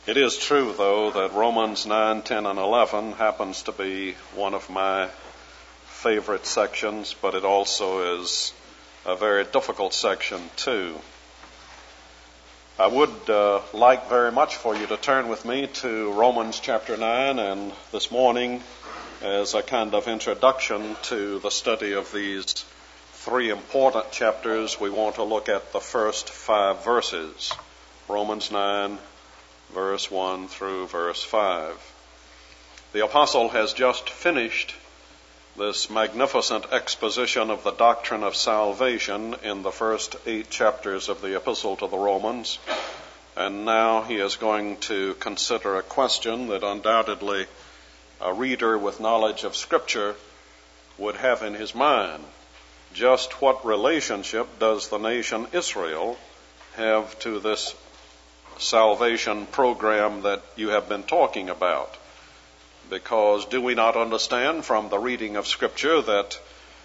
It is true, though, that Romans 9, 10, and 11 happens to be one of my favorite sections, but it also is a very difficult section, too. I would like very much for you to turn with me to Romans chapter 9, and this morning, as a kind of introduction to the study of these three important chapters, we want to look at the first 5 verses. Romans 9, verse 1 through verse 5. The apostle has just finished this magnificent exposition of the doctrine of salvation in the first 8 chapters of the epistle to the Romans, and now he is going to consider a question that undoubtedly a reader with knowledge of Scripture would have in his mind. Just what relationship does the nation Israel have to this salvation program that you have been talking about? Because do we not understand from the reading of Scripture that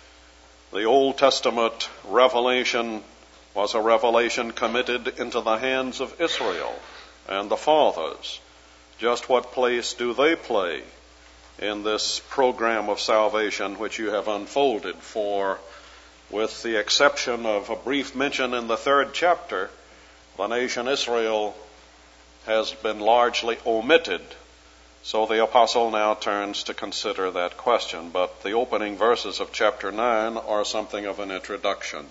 the Old Testament revelation was a revelation committed into the hands of Israel and the fathers? Just what place do they play in this program of salvation which you have unfolded? For, with the exception of a brief mention in the 3rd chapter, the nation Israel has been largely omitted. So the apostle now turns to consider that question. But the opening verses of chapter 9 are something of an introduction.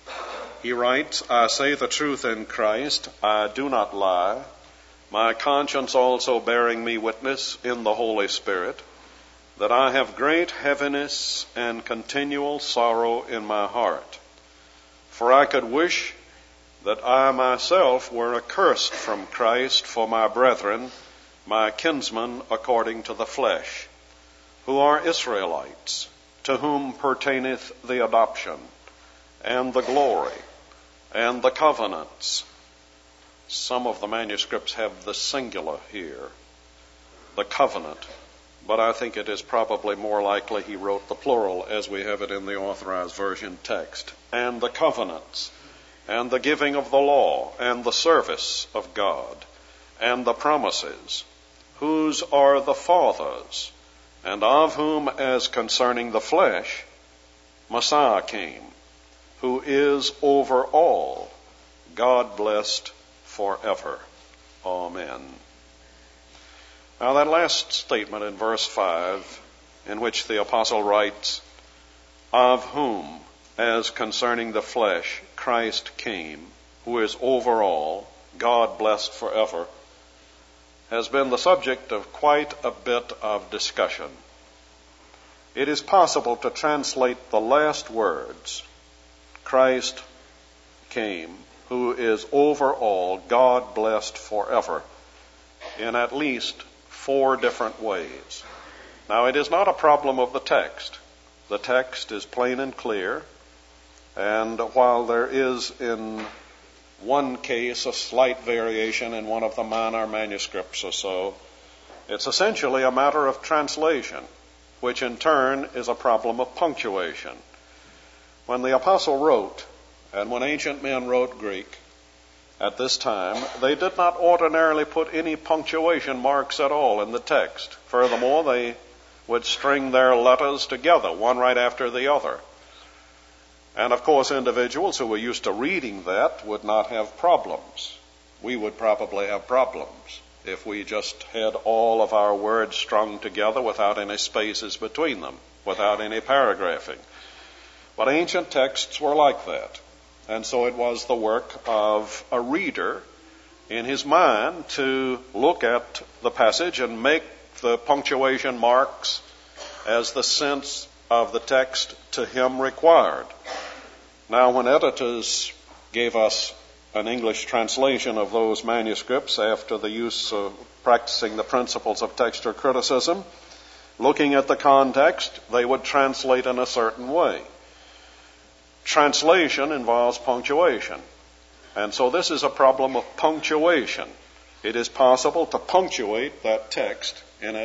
He writes, "I say the truth in Christ, I do not lie, my conscience also bearing me witness in the Holy Spirit, that I have great heaviness and continual sorrow in my heart. For I could wish that I myself were accursed from Christ for my brethren, my kinsmen according to the flesh, who are Israelites, to whom pertaineth the adoption, and the glory, and the covenants." Some of the manuscripts have the singular here, the covenant, but I think it is probably more likely he wrote the plural as we have it in the Authorized Version text. "And the covenants, and the giving of the law, and the service of God, and the promises, whose are the fathers, and of whom, as concerning the flesh, Messiah came, who is over all, God blessed forever. Amen." Now that last statement in verse 5, in which the apostle writes, "Of whom, as concerning the flesh, Christ came, who is over all, God blessed forever," has been the subject of quite a bit of discussion. It is possible to translate the last words, "Christ came, who is over all, God blessed forever," in at least 4 different ways. Now, it is not a problem of the text. The text is plain and clear, and while there is in one case a slight variation in one of the minor manuscripts or so, it's essentially a matter of translation, which in turn is a problem of punctuation. When the apostle wrote, and when ancient men wrote Greek at this time, they did not ordinarily put any punctuation marks at all in the text. Furthermore, they would string their letters together, one right after the other. And of course, individuals who were used to reading that would not have problems. We would probably have problems if we just had all of our words strung together without any spaces between them, without any paragraphing. But ancient texts were like that. And so it was the work of a reader in his mind to look at the passage and make the punctuation marks as the sense of the text to him required. Now, when editors gave us an English translation of those manuscripts after the use of practicing the principles of textual criticism, looking at the context, they would translate in a certain way. Translation involves punctuation. And so this is a problem of punctuation. It is possible to punctuate that text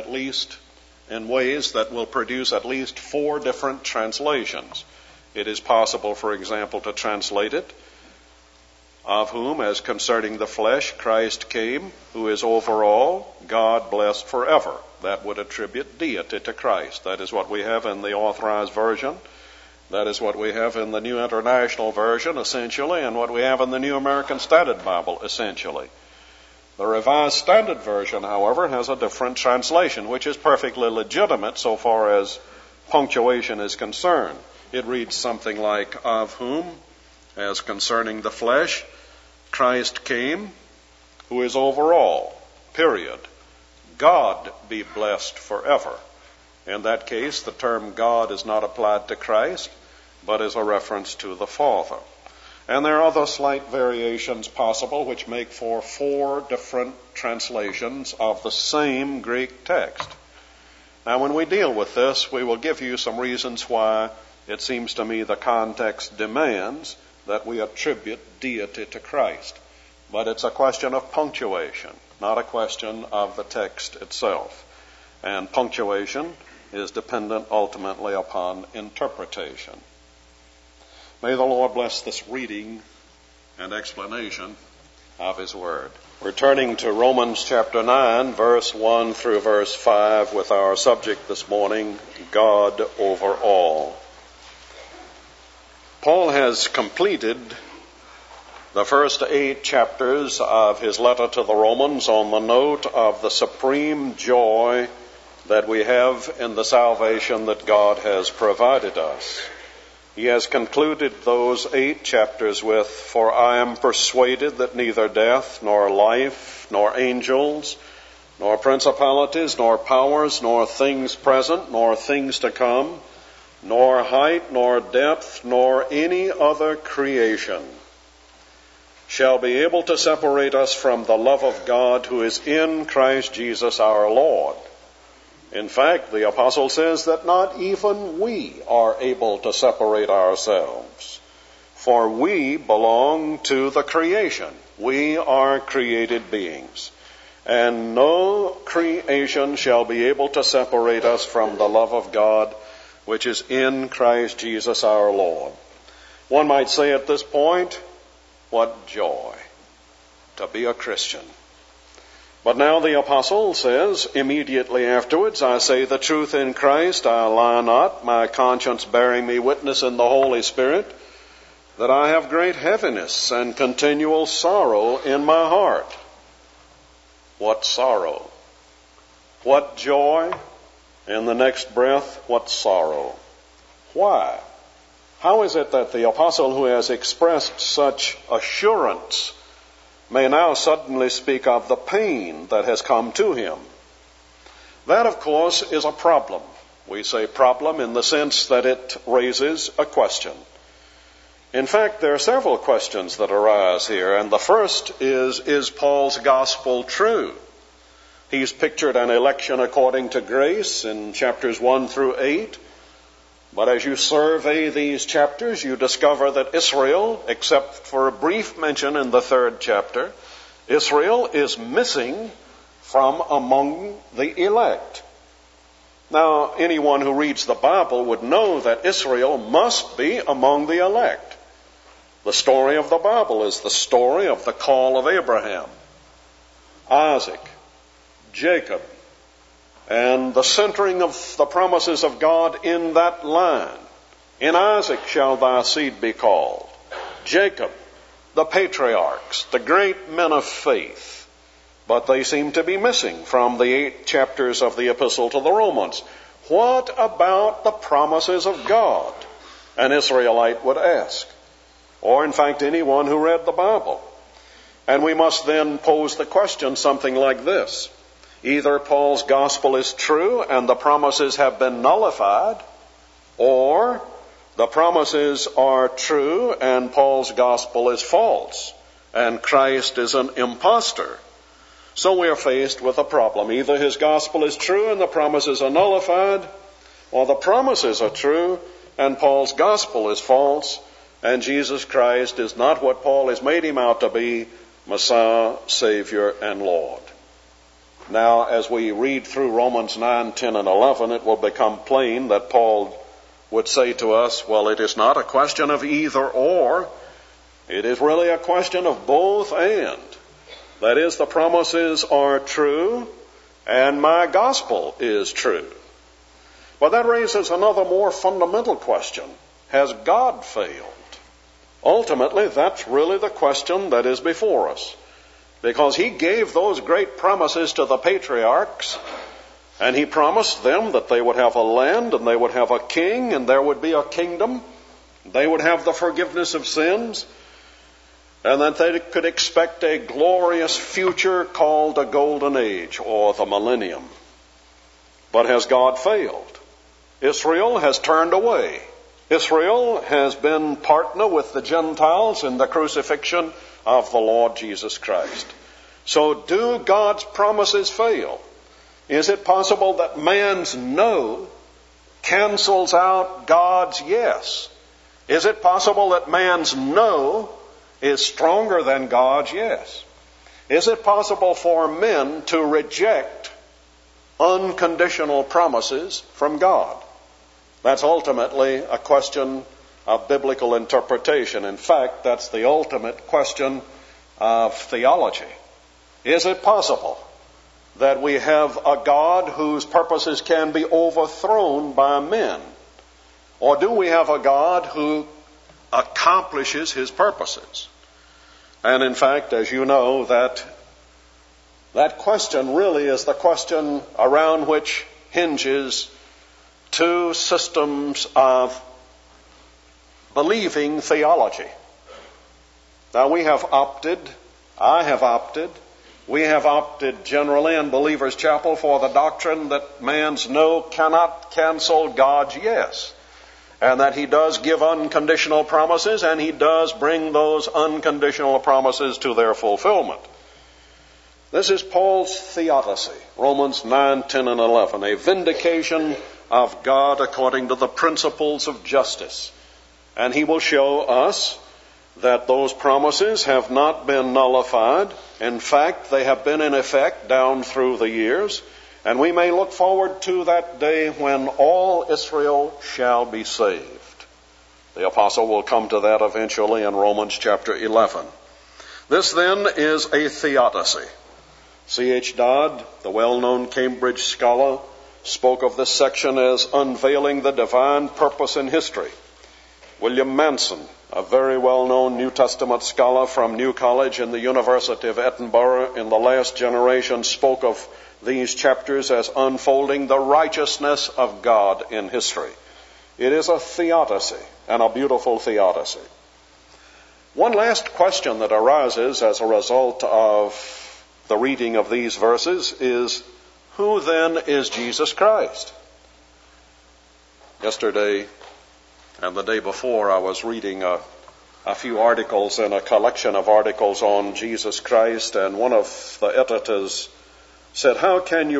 in ways that will produce at least 4 different translations. It is possible, for example, to translate it of whom, as concerning the flesh, Christ came, who is over all, God blessed forever. That would attribute deity to Christ. That is what we have in the Authorized Version. That is what we have in the New International Version, essentially, and what we have in the New American Standard Bible, essentially. The Revised Standard Version, however, has a different translation, which is perfectly legitimate so far as punctuation is concerned. It reads something like, of whom, as concerning the flesh, Christ came, who is over all, period. God be blessed forever. In that case, the term God is not applied to Christ, but is a reference to the Father. And there are other slight variations possible which make for 4 different translations of the same Greek text. Now, when we deal with this, we will give you some reasons why it seems to me the context demands that we attribute deity to Christ. But it's a question of punctuation, not a question of the text itself. And punctuation is dependent ultimately upon interpretation. May the Lord bless this reading and explanation of His Word. We're turning to Romans chapter 9, verse 1 through verse 5 with our subject this morning, God over all. Paul has completed the first 8 chapters of his letter to the Romans on the note of the supreme joy that we have in the salvation that God has provided us. He has concluded those 8 chapters with, for I am persuaded that neither death, nor life, nor angels, nor principalities, nor powers, nor things present, nor things to come, nor height, nor depth, nor any other creation shall be able to separate us from the love of God who is in Christ Jesus our Lord. In fact, the apostle says that not even we are able to separate ourselves, for we belong to the creation. We are created beings, and no creation shall be able to separate us from the love of God which is in Christ Jesus our Lord. One might say at this point, what joy to be a Christian. But now the apostle says immediately afterwards, I say the truth in Christ, I lie not, my conscience bearing me witness in the Holy Spirit, that I have great heaviness and continual sorrow in my heart. What sorrow? What joy? In the next breath, what sorrow? Why? How is it that the apostle who has expressed such assurance may now suddenly speak of the pain that has come to him? That, of course, is a problem. We say problem in the sense that it raises a question. In fact, there are several questions that arise here, and the first is Paul's gospel true? He's pictured an election according to grace in chapters 1 through 8. But as you survey these chapters, you discover that Israel, except for a brief mention in the 3rd chapter, Israel is missing from among the elect. Now, anyone who reads the Bible would know that Israel must be among the elect. The story of the Bible is the story of the call of Abraham, Isaac, Jacob, and the centering of the promises of God in that line. In Isaac shall thy seed be called. Jacob, the patriarchs, the great men of faith. But they seem to be missing from the 8 chapters of the epistle to the Romans. What about the promises of God? An Israelite would ask. Or in fact, anyone who read the Bible. And we must then pose the question something like this. Either Paul's gospel is true and the promises have been nullified, or the promises are true and Paul's gospel is false, and Christ is an impostor. So we are faced with a problem. Either his gospel is true and the promises are nullified, or the promises are true and Paul's gospel is false, and Jesus Christ is not what Paul has made him out to be, Messiah, Savior, and Lord. Now, as we read through Romans 9, 10, and 11, it will become plain that Paul would say to us, well, it is not a question of either or. It is really a question of both and. That is, the promises are true and my gospel is true. But that raises another more fundamental question. Has God failed? Ultimately, that's really the question that is before us. Because he gave those great promises to the patriarchs, and he promised them that they would have a land, and they would have a king, and there would be a kingdom. They would have the forgiveness of sins, and that they could expect a glorious future called a golden age, or the millennium. But has God failed? Israel has turned away. Israel has been partner with the Gentiles in the crucifixion of the Lord Jesus Christ. So do God's promises fail? Is it possible that man's no cancels out God's yes? Is it possible that man's no is stronger than God's yes? Is it possible for men to reject unconditional promises from God? That's ultimately a question of biblical interpretation. In fact, that's the ultimate question of theology. Is it possible that we have a God whose purposes can be overthrown by men? Or do we have a God who accomplishes his purposes? And in fact, as you know, that question really is the question around which hinges two systems of believing theology. Now we have opted generally in Believers Chapel for the doctrine that man's no cannot cancel God's yes, and that he does give unconditional promises, and he does bring those unconditional promises to their fulfillment. This is Paul's theodicy, Romans 9, 10, and 11, a vindication of God according to the principles of justice. And he will show us that those promises have not been nullified. In fact, they have been in effect down through the years. And we may look forward to that day when all Israel shall be saved. The apostle will come to that eventually in Romans chapter 11. This then is a theodicy. C.H. Dodd, the well-known Cambridge scholar, spoke of this section as unveiling the divine purpose in history. William Manson, a very well-known New Testament scholar from New College in the University of Edinburgh in the last generation, spoke of these chapters as unfolding the righteousness of God in history. It is a theodicy, and a beautiful theodicy. One last question that arises as a result of the reading of these verses is, who then is Jesus Christ? Yesterday and the day before, I was reading a few articles in a collection of articles on Jesus Christ, and one of the editors said, how much can you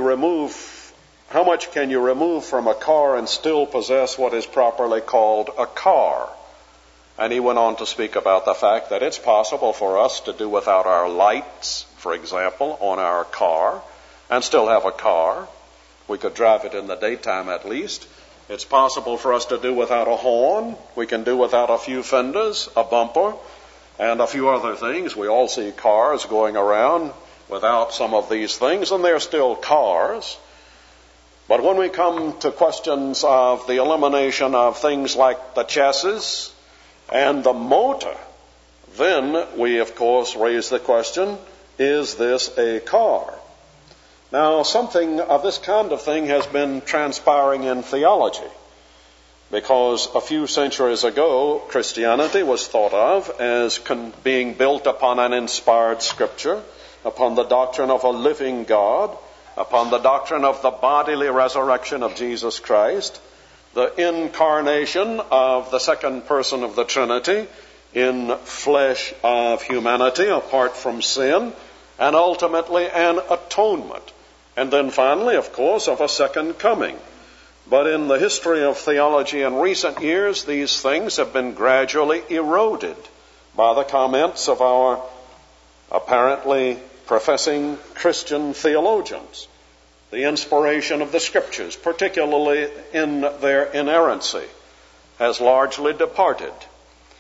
remove from a car and still possess what is properly called a car? And he went on to speak about the fact that it's possible for us to do without our lights, for example, on our car, and still have a car. We could drive it in the daytime at least. It's possible for us to do without a horn. We can do without a few fenders, a bumper, and a few other things. We all see cars going around without some of these things, and they're still cars. But when we come to questions of the elimination of things like the chassis and the motor, then we, of course, raise the question, is this a car? Now, something of this kind of thing has been transpiring in theology, because a few centuries ago, Christianity was thought of as being built upon an inspired scripture, upon the doctrine of a living God, upon the doctrine of the bodily resurrection of Jesus Christ, the incarnation of the second person of the Trinity in flesh of humanity apart from sin, and ultimately an atonement. And then finally, of course, of a second coming. But in the history of theology in recent years, these things have been gradually eroded by the comments of our apparently professing Christian theologians. The inspiration of the Scriptures, particularly in their inerrancy, has largely departed.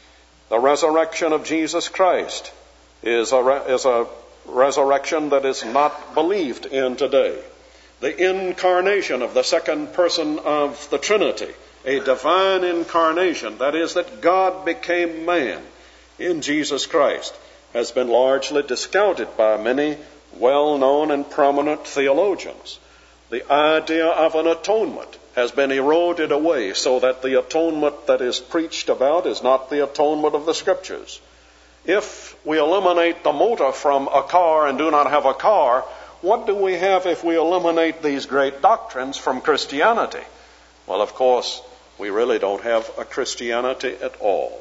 The resurrection of Jesus Christ is a resurrection that is not believed in today. The incarnation of the second person of the Trinity, a divine incarnation, that is, that God became man in Jesus Christ, has been largely discounted by many well-known and prominent theologians. The idea of an atonement has been eroded away so that the atonement that is preached about is not the atonement of the Scriptures. If we eliminate the motor from a car and do not have a car, what do we have if we eliminate these great doctrines from Christianity? Well, of course, we really don't have a Christianity at all.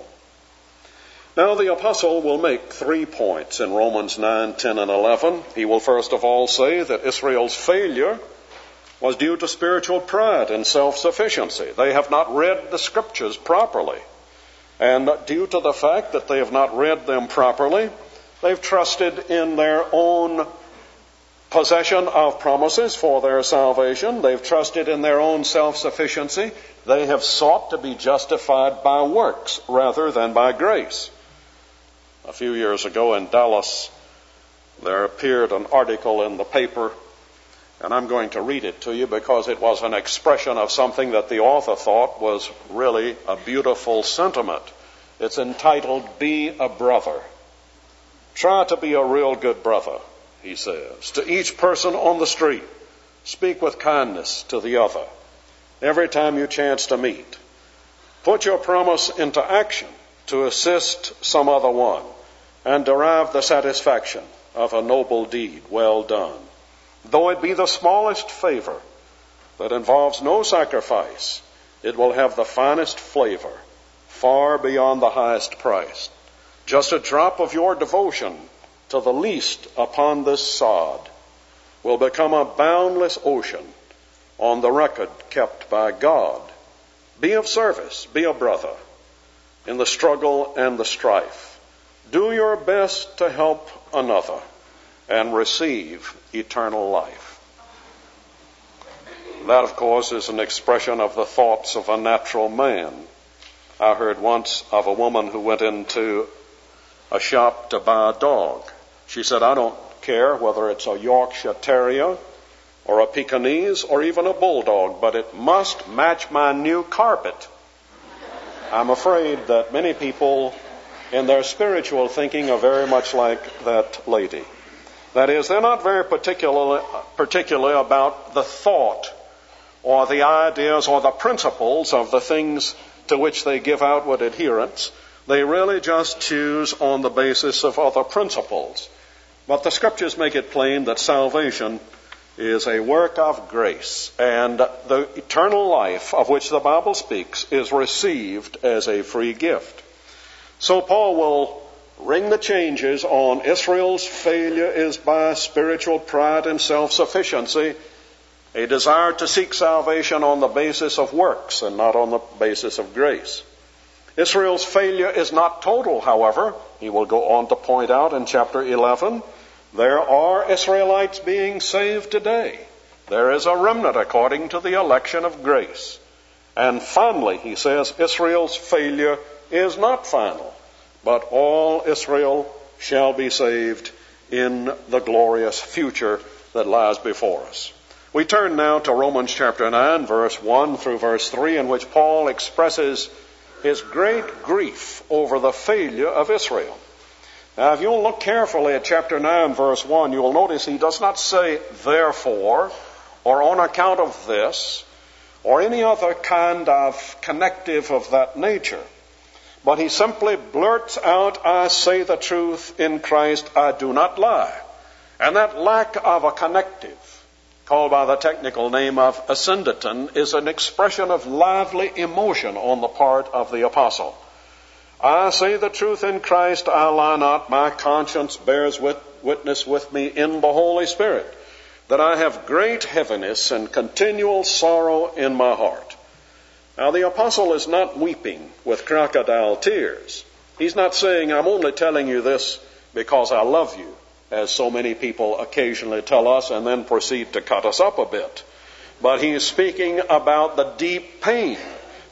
Now, the apostle will make 3 points in Romans 9, 10, and 11. He will first of all say that Israel's failure was due to spiritual pride and self-sufficiency. They have not read the Scriptures properly. And due to the fact that they have not read them properly, they've trusted in their own possession of promises for their salvation. They've trusted in their own self-sufficiency. They have sought to be justified by works rather than by grace. A few years ago in Dallas, there appeared an article in the paper, and I'm going to read it to you because it was an expression of something that the author thought was really a beautiful sentiment. It's entitled, "Be a Brother." Try to be a real good brother, he says. To each person on the street, speak with kindness to the other every time you chance to meet. Put your promise into action to assist some other one and derive the satisfaction of a noble deed well done. Though it be the smallest favor that involves no sacrifice, it will have the finest flavor, far beyond the highest price. Just a drop of your devotion to the least upon this sod will become a boundless ocean on the record kept by God. Be of service, be a brother in the struggle and the strife. Do your best to help another and receive eternal life. That, of course, is an expression of the thoughts of a natural man. I heard once of a woman who went into a shop to buy a dog. She said, "I don't care whether it's a Yorkshire Terrier or a Pekingese or even a Bulldog, but it must match my new carpet." I'm afraid that many people in their spiritual thinking are very much like that lady. That is, they're not very particular about the thought or the ideas or the principles of the things to which they give outward adherence. They really just choose on the basis of other principles. But the Scriptures make it plain that salvation is a work of grace, and the eternal life of which the Bible speaks is received as a free gift. So Paul will ring the changes on Israel's failure is by spiritual pride and self-sufficiency, a desire to seek salvation on the basis of works and not on the basis of grace. Israel's failure is not total, however. He will go on to point out in chapter 11, there are Israelites being saved today. There is a remnant according to the election of grace. And finally, he says, Israel's failure is not final, but all Israel shall be saved in the glorious future that lies before us. We turn now to Romans chapter 9, verse 1 through verse 3, in which Paul expresses his great grief over the failure of Israel. Now, if you'll look carefully at chapter 9, verse 1, you will notice he does not say, therefore, or on account of this, or any other kind of connective of that nature. But he simply blurts out, I say the truth in Christ, I do not lie. And that lack of a connective, called by the technical name of ascendaton, is an expression of lively emotion on the part of the apostle. I say the truth in Christ, I lie not. My conscience bears witness with me in the Holy Spirit, that I have great heaviness and continual sorrow in my heart. Now, the apostle is not weeping with crocodile tears. He's not saying, I'm only telling you this because I love you, as so many people occasionally tell us and then proceed to cut us up a bit. But he is speaking about the deep pain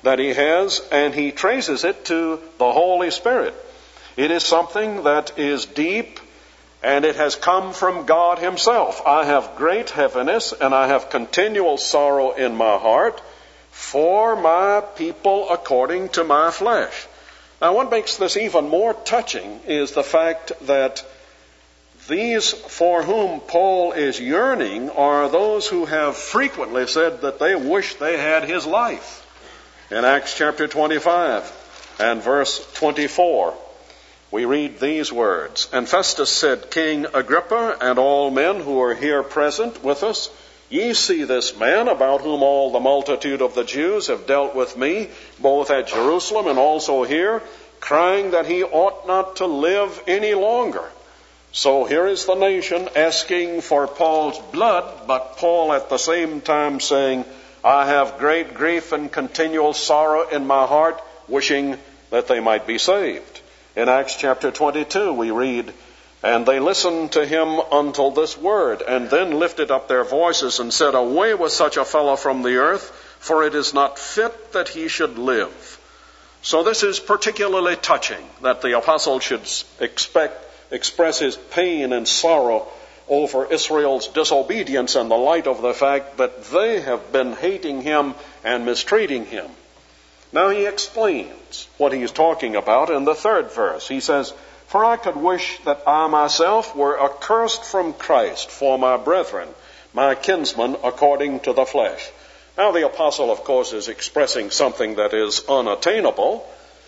that he has, and he traces it to the Holy Spirit. It is something that is deep, and it has come from God himself. I have great heaviness, and I have continual sorrow in my heart for my people according to my flesh. Now, what makes this even more touching is the fact that these for whom Paul is yearning are those who have frequently said that they wish they had his life. In Acts chapter 25 and verse 24, we read these words, "And Festus said, King Agrippa, and all men who are here present with us, ye see this man about whom all the multitude of the Jews have dealt with me, both at Jerusalem and also here, crying that he ought not to live any longer." So here is the nation asking for Paul's blood, but Paul at the same time saying, "I have great grief and continual sorrow in my heart, wishing that they might be saved." In Acts chapter 22 we read, "And they listened to him until this word, and then lifted up their voices and said, Away with such a fellow from the earth, for it is not fit that he should live." So this is particularly touching, that the apostle should express his pain and sorrow over Israel's disobedience in the light of the fact that they have been hating him and mistreating him. Now he explains what he is talking about in the third verse. He says, "For I could wish that I myself were accursed from Christ for my brethren, my kinsmen according to the flesh." Now the apostle, of course, is expressing something that is unattainable.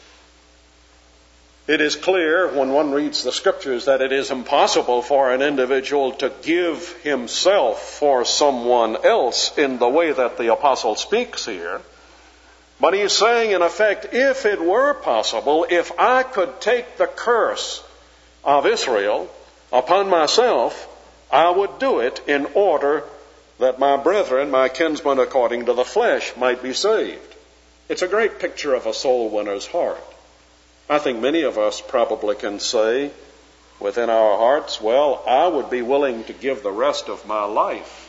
It is clear when one reads the scriptures that it is impossible for an individual to give himself for someone else in the way that the apostle speaks here. But he's saying, in effect, if it were possible, if I could take the curse of Israel upon myself, I would do it in order that my brethren, my kinsmen according to the flesh, might be saved. It's a great picture of a soul winner's heart. I think many of us probably can say within our hearts, well, I would be willing to give the rest of my life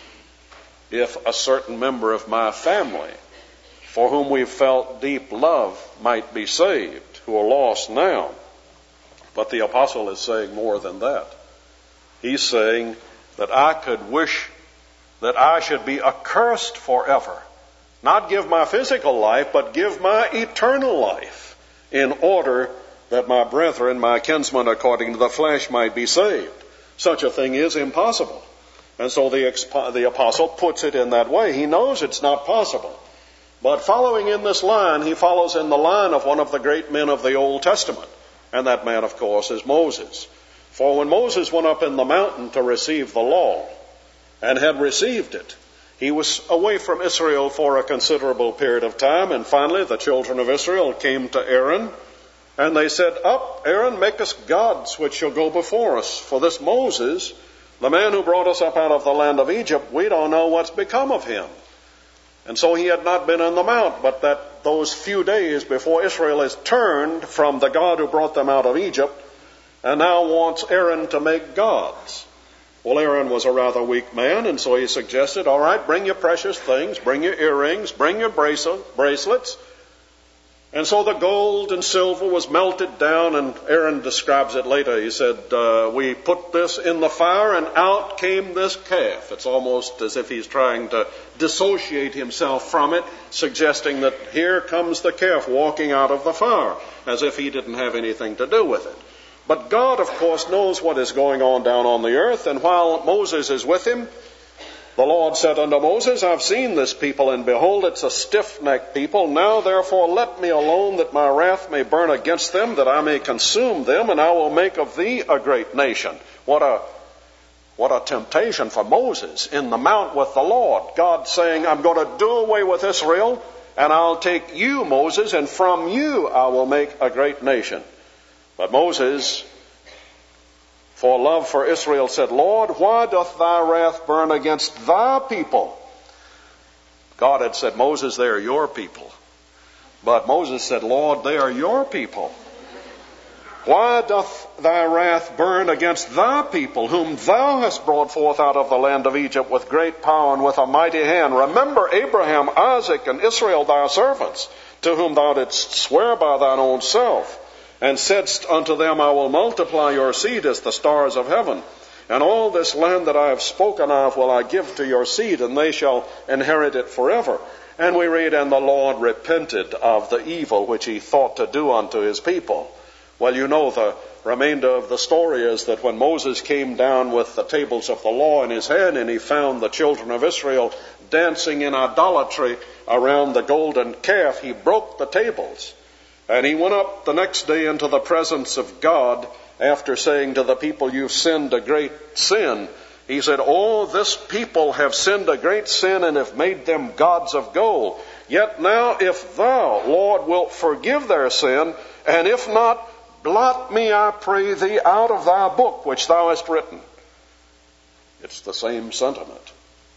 if a certain member of my family, for whom we've felt deep love, might be saved, who are lost now. But the apostle is saying more than that. He's saying that I could wish that I should be accursed forever. Not give my physical life, but give my eternal life in order that my brethren, my kinsmen according to the flesh, might be saved. Such a thing is impossible. And so the apostle puts it in that way. He knows it's not possible. But following in this line, he follows in the line of one of the great men of the Old Testament. And that man, of course, is Moses. For when Moses went up in the mountain to receive the law, and had received it, he was away from Israel for a considerable period of time, and finally the children of Israel came to Aaron, and they said, "Up, Aaron, make us gods which shall go before us. For this Moses, the man who brought us up out of the land of Egypt, we don't know what's become of him." And so he had not been on the mount, but that those few days before Israel is turned from the God who brought them out of Egypt, and now wants Aaron to make gods. Well, Aaron was a rather weak man, and so he suggested, all right, bring your precious things, bring your earrings, bring your bracelets. And so the gold and silver was melted down, and Aaron describes it later. He said, we put this in the fire, and out came this calf. It's almost as if he's trying to dissociate himself from it, suggesting that here comes the calf walking out of the fire, as if he didn't have anything to do with it. But God, of course, knows what is going on down on the earth, and while Moses is with him, the Lord said unto Moses, I've seen this people, and behold, it's a stiff-necked people. Now, therefore, let me alone, that my wrath may burn against them, that I may consume them, and I will make of thee a great nation. What a temptation for Moses in the mount with the Lord. God saying, I'm going to do away with Israel, and I'll take you, Moses, and from you I will make a great nation. But Moses, for love for Israel, said, Lord, why doth thy wrath burn against thy people? God had said, Moses, they are your people. But Moses said, Lord, they are your people. Why doth thy wrath burn against thy people, whom thou hast brought forth out of the land of Egypt with great power and with a mighty hand? Remember Abraham, Isaac, and Israel thy servants, to whom thou didst swear by thine own self, and saidst unto them, I will multiply your seed as the stars of heaven. And all this land that I have spoken of will I give to your seed, and they shall inherit it forever. And we read, and the Lord repented of the evil which he thought to do unto his people. Well, you know the remainder of the story is that when Moses came down with the tables of the law in his hand, and he found the children of Israel dancing in idolatry around the golden calf, he broke the tables. And he went up the next day into the presence of God after saying to the people, you've sinned a great sin. He said, oh, this people have sinned a great sin and have made them gods of gold. Yet now if thou, Lord, wilt forgive their sin, and if not, blot me, I pray thee, out of thy book which thou hast written. It's the same sentiment.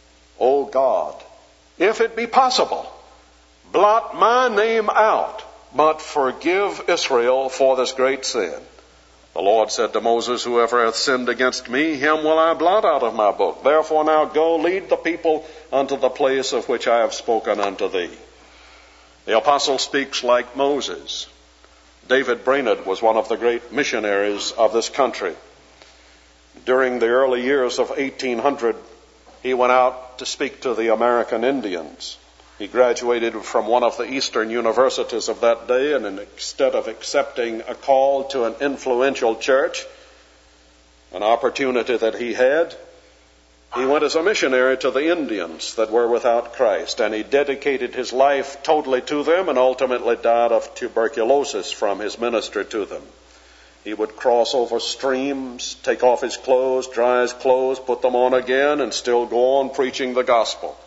O God, if it be possible, blot my name out, but forgive Israel for this great sin. The Lord said to Moses, whoever hath sinned against me, him will I blot out of my book. Therefore now go, lead the people unto the place of which I have spoken unto thee. The apostle speaks like Moses. David Brainerd was one of the great missionaries of this country. During the early years of 1800, he went out to speak to the American Indians. He graduated from one of the eastern universities of that day, and instead of accepting a call to an influential church, an opportunity that he had, he went as a missionary to the Indians that were without Christ, and he dedicated his life totally to them and ultimately died of tuberculosis from his ministry to them. He would cross over streams, take off his clothes, dry his clothes, put them on again, and still go on preaching the gospel.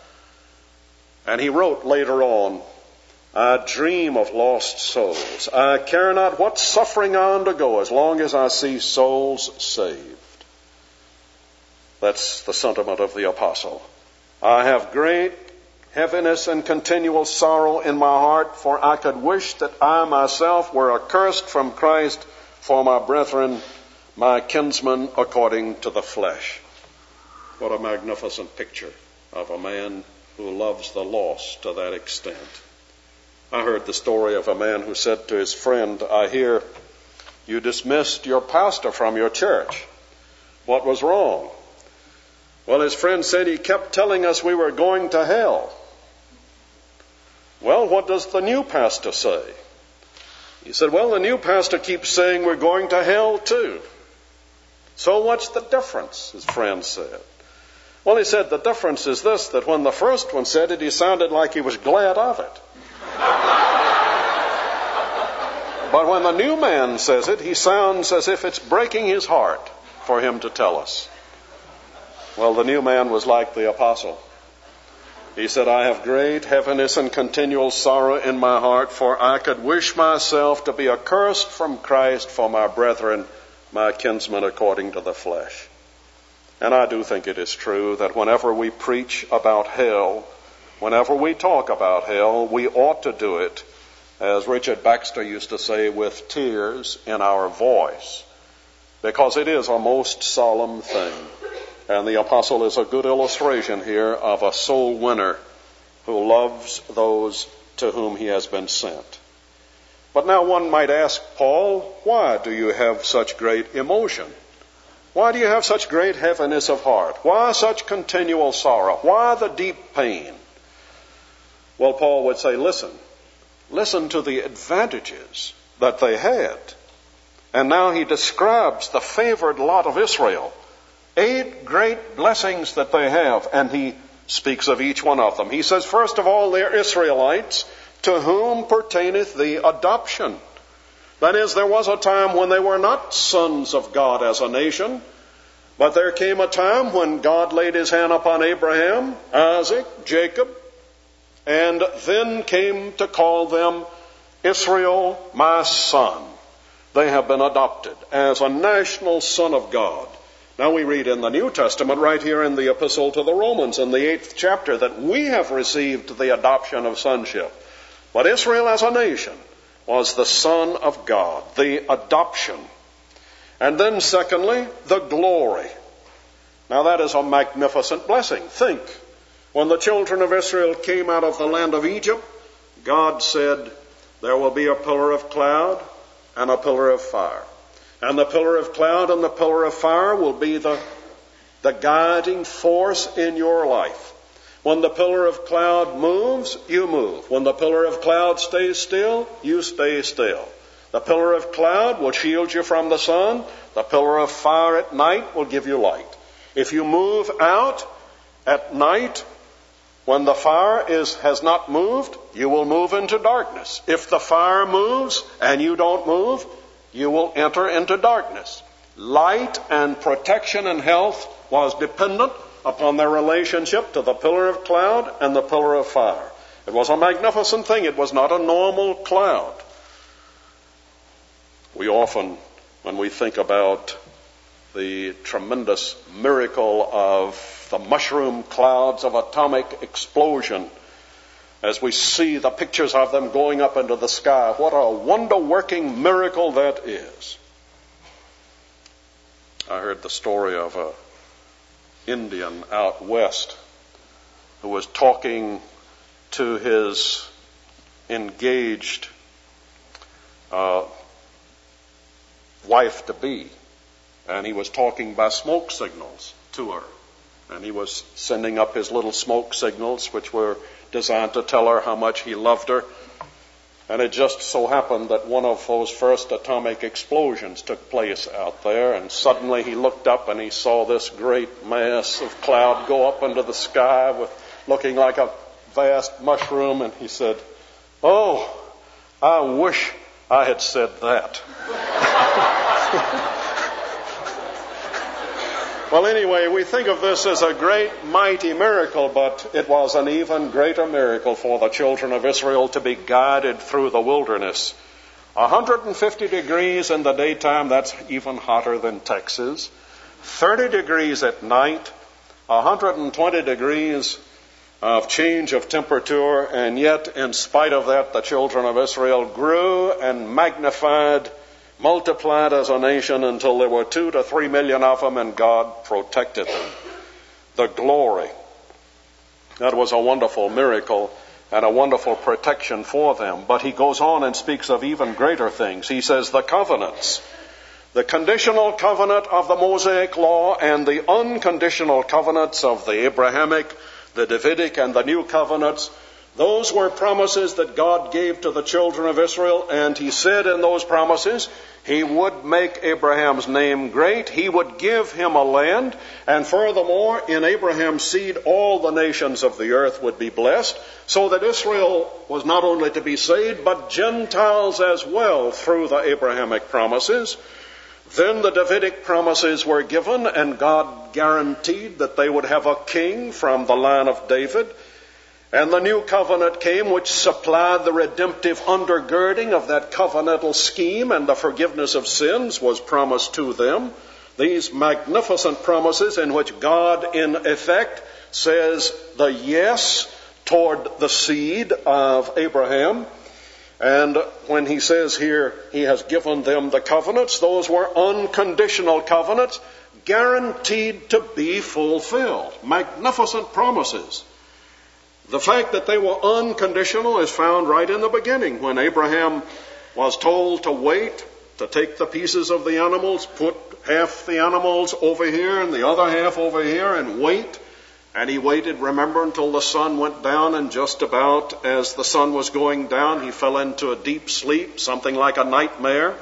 And he wrote later on, I dream of lost souls. I care not what suffering I undergo as long as I see souls saved. That's the sentiment of the apostle. I have great heaviness and continual sorrow in my heart, for I could wish that I myself were accursed from Christ for my brethren, my kinsmen according to the flesh. What a magnificent picture of a man who loves the lost to that extent. I heard the story of a man who said to his friend, I hear you dismissed your pastor from your church. What was wrong? Well, his friend said he kept telling us we were going to hell. Well, what does the new pastor say? He said, well, the new pastor keeps saying we're going to hell too. So what's the difference? His friend said. Well, he said, the difference is this, that when the first one said it, he sounded like he was glad of it. But when the new man says it, he sounds as if it's breaking his heart for him to tell us. Well, the new man was like the apostle. He said, I have great heaviness and continual sorrow in my heart, for I could wish myself to be accursed from Christ for my brethren, my kinsmen according to the flesh. And I do think it is true that whenever we preach about hell, whenever we talk about hell, we ought to do it, as Richard Baxter used to say, with tears in our voice, because it is a most solemn thing. And the apostle is a good illustration here of a soul winner who loves those to whom he has been sent. But now one might ask Paul, why do you have such great emotion? Why do you have such great heaviness of heart? Why such continual sorrow? Why the deep pain? Well, Paul would say, listen to the advantages that they had. And now he describes the favored lot of Israel. 8 great blessings that they have, and he speaks of each one of them. He says, first of all, they're Israelites, to whom pertaineth the adoption. That is, there was a time when they were not sons of God as a nation, but there came a time when God laid his hand upon Abraham, Isaac, Jacob, and then came to call them Israel, my son. They have been adopted as a national son of God. Now we read in the New Testament, right here in the Epistle to the Romans, in the 8th chapter, that we have received the adoption of sonship. But Israel as a nation was the Son of God, the adoption. And then secondly, the glory. Now that is a magnificent blessing. Think, when the children of Israel came out of the land of Egypt, God said, there will be a pillar of cloud and a pillar of fire. And the pillar of cloud and the pillar of fire will be the guiding force in your life. When the pillar of cloud moves, you move. When the pillar of cloud stays still, you stay still. The pillar of cloud will shield you from the sun. The pillar of fire at night will give you light. If you move out at night, when the fire has not moved, you will move into darkness. If the fire moves and you don't move, you will enter into darkness. Light and protection and health was dependent upon their relationship to the pillar of cloud and the pillar of fire. It was a magnificent thing. It was not a normal cloud. We often, when we think about the tremendous miracle of the mushroom clouds of atomic explosion, as we see the pictures of them going up into the sky, what a wonder-working miracle that is. I heard the story of an Indian out west who was talking to his engaged wife-to-be, and he was talking by smoke signals to her. And he was sending up his little smoke signals, which were designed to tell her how much he loved her. And it just so happened that one of those first atomic explosions took place out there, and suddenly he looked up and he saw this great mass of cloud go up into the sky with looking like a vast mushroom, and he said, "Oh, I wish I had said that." Well, anyway, we think of this as a great, mighty miracle, but it was an even greater miracle for the children of Israel to be guided through the wilderness. 150 degrees in the daytime, that's even hotter than Texas. 30 degrees at night, 120 degrees of change of temperature, and yet, in spite of that, the children of Israel grew and magnified, multiplied as a nation until there were 2 to 3 million of them, and God protected them. The glory. That was a wonderful miracle and a wonderful protection for them. But he goes on and speaks of even greater things. He says the covenants. The conditional covenant of the Mosaic law and the unconditional covenants of the Abrahamic, the Davidic, and the New Covenants, those were promises that God gave to the children of Israel, and he said in those promises he would make Abraham's name great, he would give him a land, and furthermore, in Abraham's seed all the nations of the earth would be blessed, so that Israel was not only to be saved, but Gentiles as well through the Abrahamic promises. Then the Davidic promises were given, and God guaranteed that they would have a king from the line of David. And the new covenant came, which supplied the redemptive undergirding of that covenantal scheme, and the forgiveness of sins was promised to them. These magnificent promises in which God, in effect, says the yes toward the seed of Abraham. And when he says here he has given them the covenants, those were unconditional covenants, guaranteed to be fulfilled. Magnificent promises. The fact that they were unconditional is found right in the beginning, when Abraham was told to wait, to take the pieces of the animals, put half the animals over here and the other half over here, and wait. And he waited, remember, until the sun went down, and just about as the sun was going down, he fell into a deep sleep, something like a nightmare.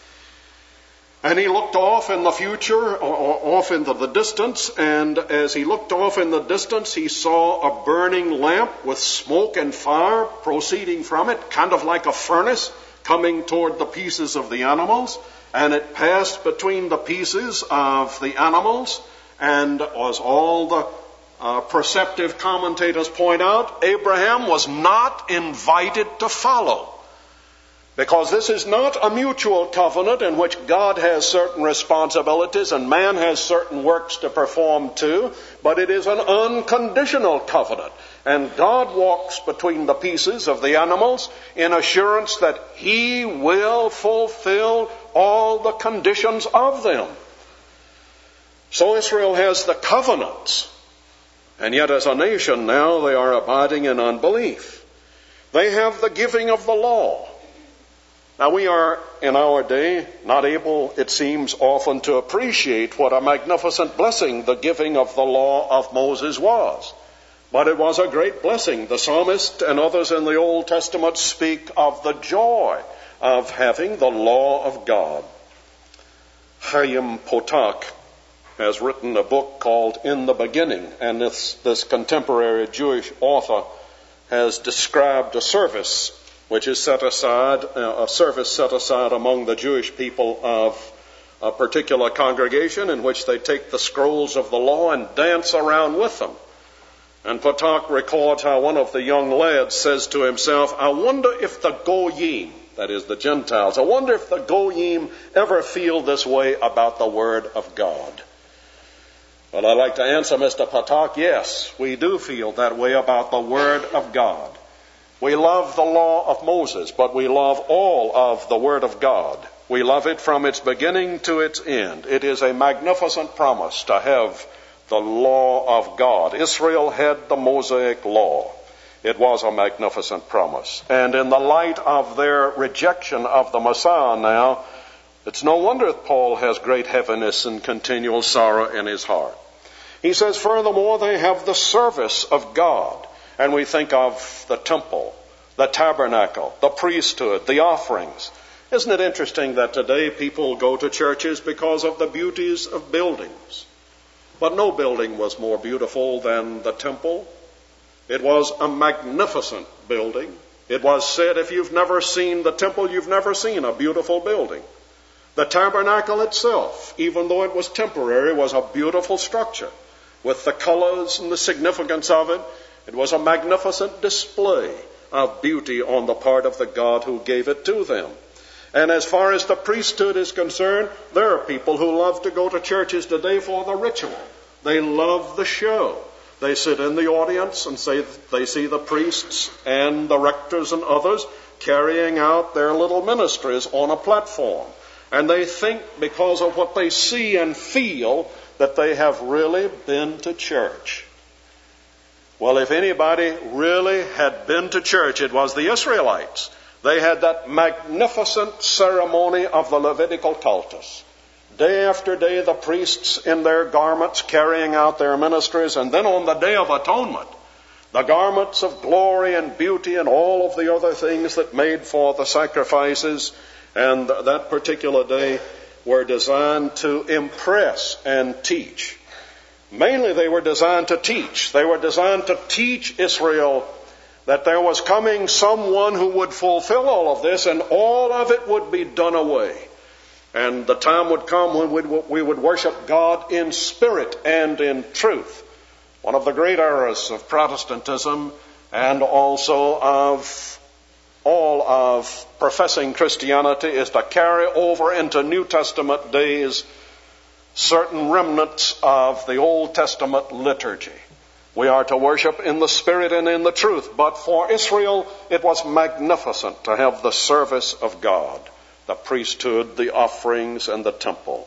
And he looked off in the future, or off into the distance, and as he looked off in the distance, he saw a burning lamp with smoke and fire proceeding from it, kind of like a furnace, coming toward the pieces of the animals. And it passed between the pieces of the animals, and as all the perceptive commentators point out, Abraham was not invited to follow. Because this is not a mutual covenant in which God has certain responsibilities and man has certain works to perform too, but it is an unconditional covenant. And God walks between the pieces of the animals in assurance that He will fulfill all the conditions of them. So Israel has the covenants. And yet as a nation now they are abiding in unbelief. They have the giving of the law. Now we are in our day not able, it seems, often to appreciate what a magnificent blessing the giving of the law of Moses was. But it was a great blessing. The psalmist and others in the Old Testament speak of the joy of having the law of God. Chaim Potok has written a book called In the Beginning, and this contemporary Jewish author has described a service which is set aside, among the Jewish people of a particular congregation in which they take the scrolls of the law and dance around with them. And Potok records how one of the young lads says to himself, I wonder if the Goyim, that is the Gentiles, I wonder if the Goyim ever feel this way about the Word of God. Well, I'd like to answer Mr. Potok, yes, we do feel that way about the Word of God. We love the law of Moses, but we love all of the Word of God. We love it from its beginning to its end. It is a magnificent promise to have the law of God. Israel had the Mosaic law. It was a magnificent promise. And in the light of their rejection of the Messiah now, it's no wonder that Paul has great heaviness and continual sorrow in his heart. He says, furthermore, they have the service of God. And we think of the temple, the tabernacle, the priesthood, the offerings. Isn't it interesting that today people go to churches because of the beauties of buildings? But no building was more beautiful than the temple. It was a magnificent building. It was said, if you've never seen the temple, you've never seen a beautiful building. The tabernacle itself, even though it was temporary, was a beautiful structure. With the colors and the significance of it, it was a magnificent display of beauty on the part of the God who gave it to them. And as far as the priesthood is concerned, there are people who love to go to churches today for the ritual. They love the show. They sit in the audience and they see the priests and the rectors and others carrying out their little ministries on a platform. And they think, because of what they see and feel, that they have really been to church. Well, if anybody really had been to church, it was the Israelites. They had that magnificent ceremony of the Levitical cultus. Day after day, the priests in their garments carrying out their ministries. And then on the Day of Atonement, the garments of glory and beauty and all of the other things that made for the sacrifices. And that particular day were designed to impress and teach. Mainly they were designed to teach. They were designed to teach Israel that there was coming someone who would fulfill all of this, and all of it would be done away. And the time would come when we would worship God in spirit and in truth. One of the great errors of Protestantism and also of all of professing Christianity is to carry over into New Testament days certain remnants of the Old Testament liturgy. We are to worship in the Spirit and in the truth. But for Israel, it was magnificent to have the service of God, the priesthood, the offerings, and the temple.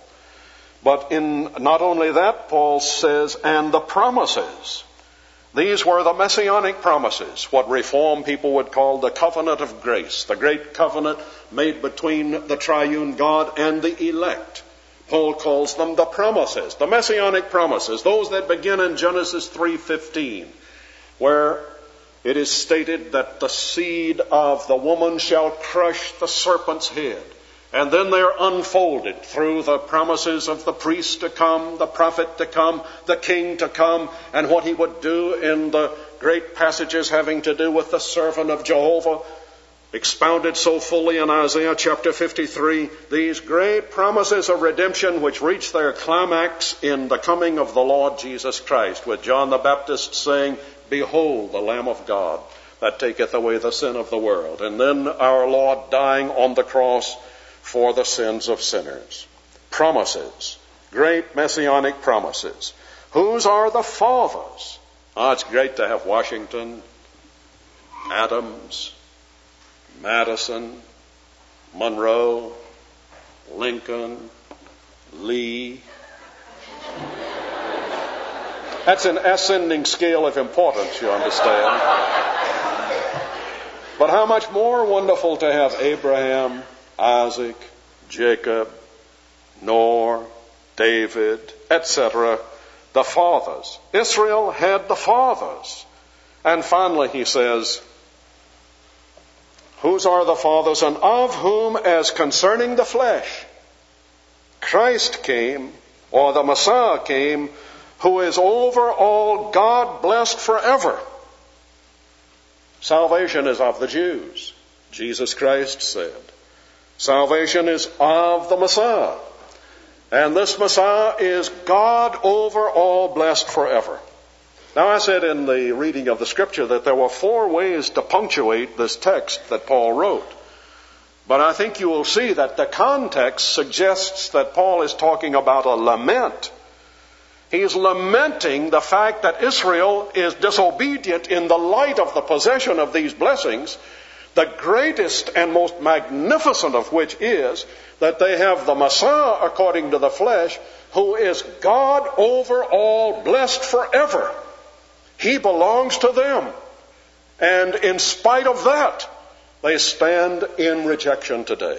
But in not only that, Paul says, and the promises. These were the messianic promises, what Reformed people would call the covenant of grace, the great covenant made between the triune God and the elect. Paul calls them the promises, the messianic promises, those that begin in Genesis 3:15, where it is stated that the seed of the woman shall crush the serpent's head. And then they're unfolded through the promises of the priest to come, the prophet to come, the king to come, and what he would do in the great passages having to do with the servant of Jehovah, expounded so fully in Isaiah chapter 53, these great promises of redemption which reach their climax in the coming of the Lord Jesus Christ, with John the Baptist saying, "Behold the Lamb of God that taketh away the sin of the world." And then our Lord dying on the cross for the sins of sinners. Promises, great messianic promises. Whose are the fathers? Oh, it's great to have Washington, Adams, Madison, Monroe, Lincoln, Lee. That's an ascending scale of importance, you understand. But how much more wonderful to have Abraham, Isaac, Jacob, Noah, David, etc., the fathers. Israel had the fathers. And finally he says, whose are the fathers, and of whom, as concerning the flesh, Christ came, or the Messiah came, who is over all, God blessed forever. Salvation is of the Jews, Jesus Christ said. Salvation is of the Messiah. And this Messiah is God over all, blessed forever. Now, I said in the reading of the Scripture that there were 4 ways to punctuate this text that Paul wrote. But I think you will see that the context suggests that Paul is talking about a lament. He's lamenting the fact that Israel is disobedient in the light of the possession of these blessings, the greatest and most magnificent of which is that they have the Messiah according to the flesh, who is God over all, blessed forever. He belongs to them. And in spite of that, they stand in rejection today.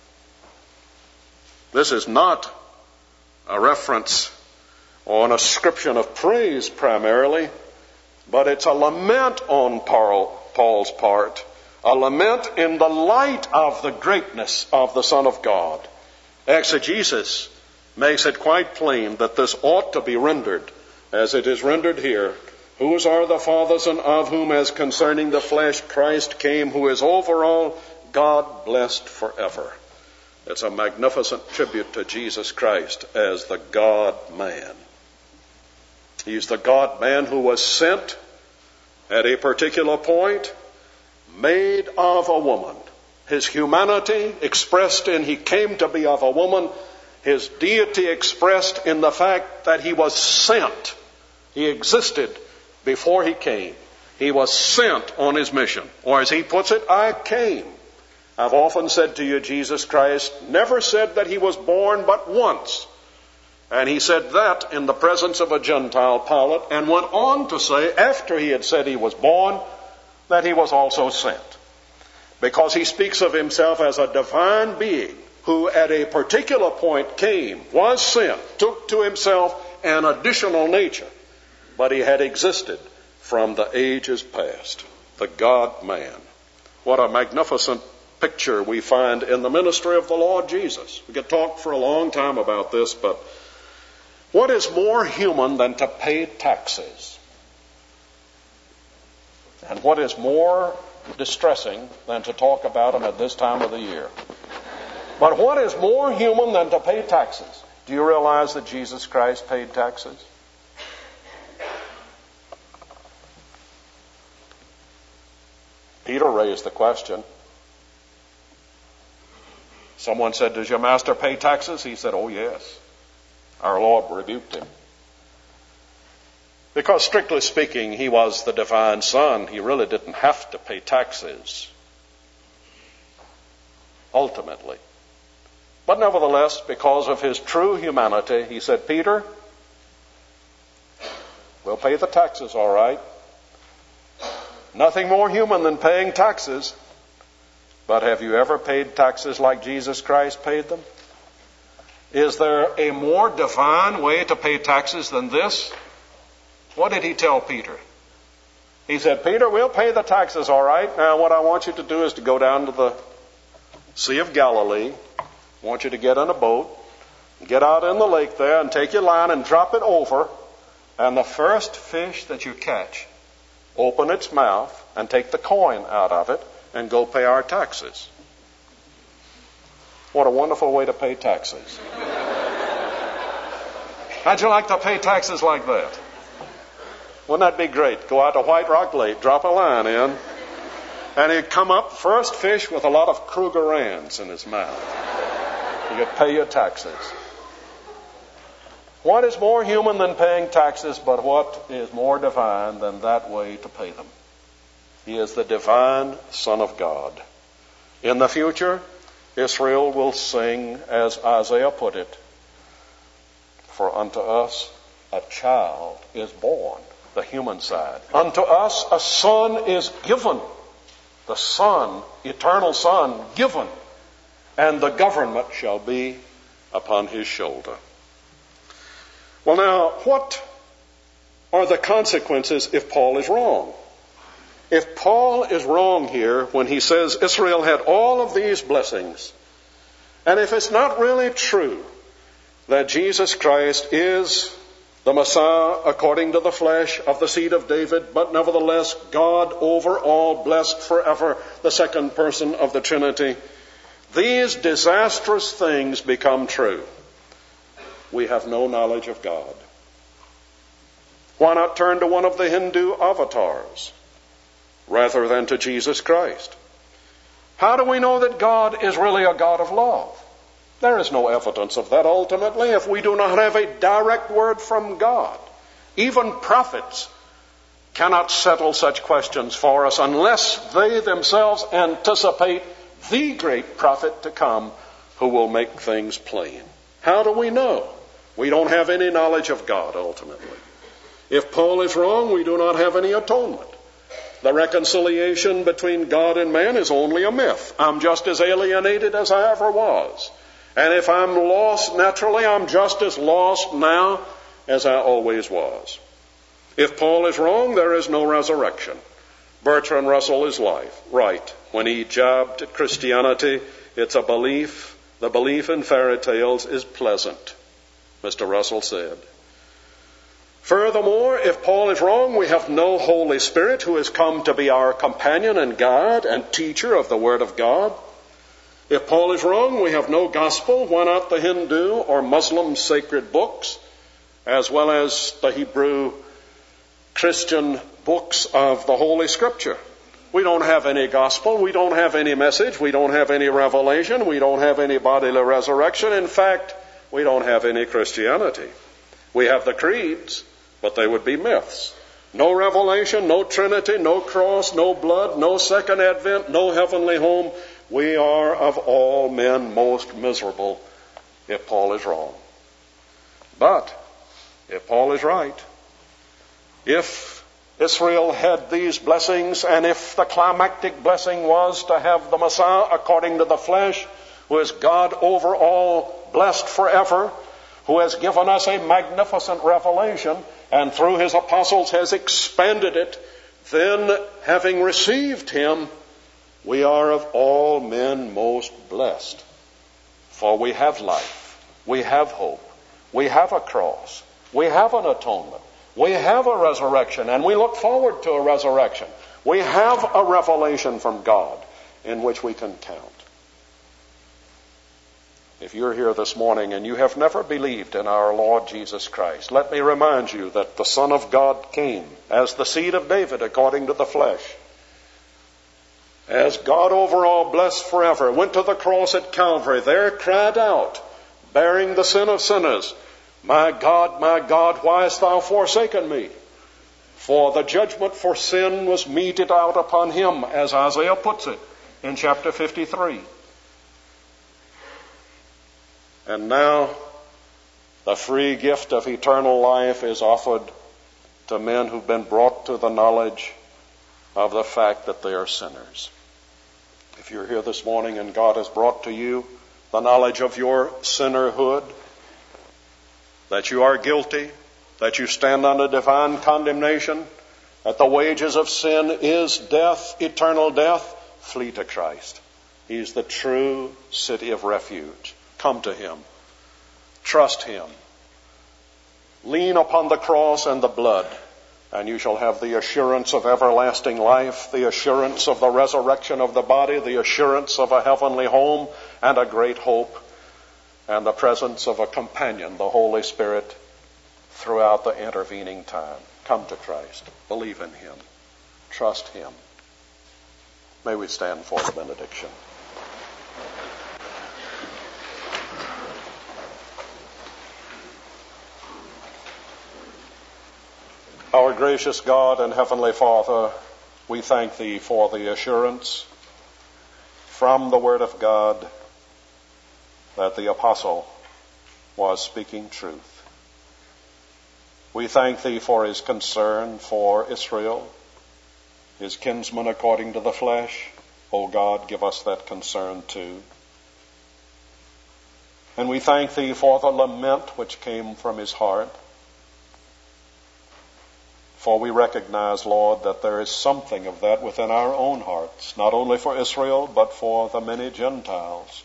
This is not a reference or an ascription of praise primarily, but it's a lament on Paul's part, a lament in the light of the greatness of the Son of God. Exegesis makes it quite plain that this ought to be rendered, as it is rendered here, whose are the fathers, and of whom, as concerning the flesh, Christ came, who is over all, God blessed forever. It's a magnificent tribute to Jesus Christ as the God-man. He's the God-man who was sent at a particular point, made of a woman. His humanity expressed in he came to be of a woman. His deity expressed in the fact that he was sent. He existed before he came. He was sent on his mission. Or as he puts it, I came. I've often said to you, Jesus Christ never said that he was born but once. And he said that in the presence of a Gentile, Pilate, and went on to say, after he had said he was born, that he was also sent. Because he speaks of himself as a divine being who at a particular point came, was sent, took to himself an additional nature. But he had existed from the ages past. The God-man. What a magnificent picture we find in the ministry of the Lord Jesus. We could talk for a long time about this, but what is more human than to pay taxes? And what is more distressing than to talk about them at this time of the year? But what is more human than to pay taxes? Do you realize that Jesus Christ paid taxes? Peter raised the question. Someone said, does your master pay taxes? He said, oh yes. Our Lord rebuked him. Because strictly speaking, he was the divine Son. He really didn't have to pay taxes. Ultimately. But nevertheless, because of his true humanity, he said, Peter, we'll pay the taxes all right. Nothing more human than paying taxes. But have you ever paid taxes like Jesus Christ paid them? Is there a more divine way to pay taxes than this? What did he tell Peter? He said, Peter, we'll pay the taxes all right. Now what I want you to do is to go down to the Sea of Galilee. I want you to get on a boat, get out in the lake there and take your line and drop it over. And the first fish that you catch, open its mouth and take the coin out of it and go pay our taxes. What a wonderful way to pay taxes. How'd you like to pay taxes like that? Wouldn't that be great? Go out to White Rock Lake, drop a line in, and he'd come up first fish with a lot of Krugerrands in his mouth. You could pay your taxes. What is more human than paying taxes, but what is more divine than that way to pay them? He is the divine Son of God. In the future, Israel will sing, as Isaiah put it, "For unto us a child is born," the human side. "Unto us a son is given," the Son, eternal Son, given, "and the government shall be upon his shoulder." Well, now, what are the consequences if Paul is wrong? If Paul is wrong here when he says Israel had all of these blessings, and if it's not really true that Jesus Christ is the Messiah according to the flesh of the seed of David, but nevertheless God over all, blessed forever, the second person of the Trinity, these disastrous things become true. We have no knowledge of God. Why not turn to one of the Hindu avatars rather than to Jesus Christ? How do we know that God is really a God of love? There is no evidence of that ultimately if we do not have a direct word from God. Even prophets cannot settle such questions for us unless they themselves anticipate the great prophet to come who will make things plain. How do we know? We don't have any knowledge of God ultimately. If Paul is wrong, we do not have any atonement. The reconciliation between God and man is only a myth. I'm just as alienated as I ever was. And if I'm lost naturally, I'm just as lost now as I always was. If Paul is wrong, there is no resurrection. Bertrand Russell is right. When he jabbed at Christianity, it's a belief. The belief in fairy tales is pleasant, Mr. Russell said. Furthermore, if Paul is wrong, we have no Holy Spirit who has come to be our companion and guide and teacher of the Word of God. If Paul is wrong, we have no gospel. Why not the Hindu or Muslim sacred books, as well as the Hebrew Christian books of the Holy Scripture? We don't have any gospel. We don't have any message. We don't have any revelation. We don't have any bodily resurrection. In fact, we don't have any Christianity. We have the creeds, but they would be myths. No revelation, no Trinity, no cross, no blood, no second advent, no heavenly home. We are of all men most miserable if Paul is wrong. But if Paul is right, if Israel had these blessings, and if the climactic blessing was to have the Messiah according to the flesh, who is God over all, blessed forever, who has given us a magnificent revelation, and through his apostles has expanded it, then having received him, we are of all men most blessed. For we have life, we have hope, we have a cross, we have an atonement, we have a resurrection, and we look forward to a resurrection. We have a revelation from God in which we can count. If you're here this morning and you have never believed in our Lord Jesus Christ, let me remind you that the Son of God came as the seed of David according to the flesh, as God over all, blessed forever, went to the cross at Calvary, there cried out, bearing the sin of sinners, my God, why hast thou forsaken me? For the judgment for sin was meted out upon him, as Isaiah puts it in chapter 53. And now the free gift of eternal life is offered to men who've been brought to the knowledge of the fact that they are sinners. If you're here this morning and God has brought to you the knowledge of your sinnerhood, that you are guilty, that you stand under divine condemnation, that the wages of sin is death, eternal death, flee to Christ. He's the true city of refuge. Come to him. Trust him. Lean upon the cross and the blood, and you shall have the assurance of everlasting life, the assurance of the resurrection of the body, the assurance of a heavenly home and a great hope, and the presence of a companion, the Holy Spirit, throughout the intervening time. Come to Christ. Believe in him. Trust him. May we stand for the benediction. Our gracious God and Heavenly Father, we thank Thee for the assurance from the Word of God that the Apostle was speaking truth. We thank Thee for his concern for Israel, his kinsmen according to the flesh. O God, give us that concern too. And we thank Thee for the lament which came from his heart. For we recognize, Lord, that there is something of that within our own hearts, not only for Israel, but for the many Gentiles,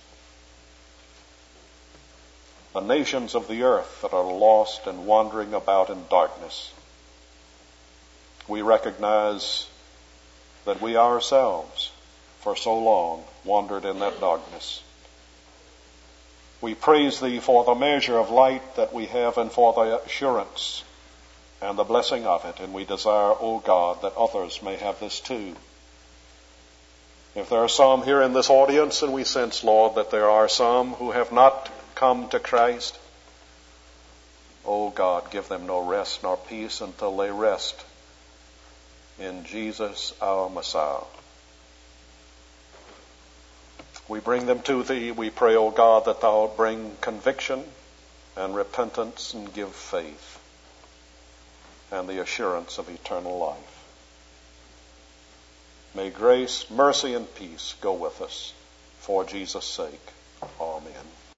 the nations of the earth that are lost and wandering about in darkness. We recognize that we ourselves, for so long, wandered in that darkness. We praise Thee for the measure of light that we have and for the assurance and the blessing of it, and we desire, O God, that others may have this too. If there are some here in this audience, and we sense, Lord, that there are some who have not come to Christ, O God, give them no rest nor peace until they rest in Jesus our Messiah. We bring them to Thee. We pray, O God, that Thou bring conviction and repentance and give faith and the assurance of eternal life. May grace, mercy, and peace go with us for Jesus' sake. Amen.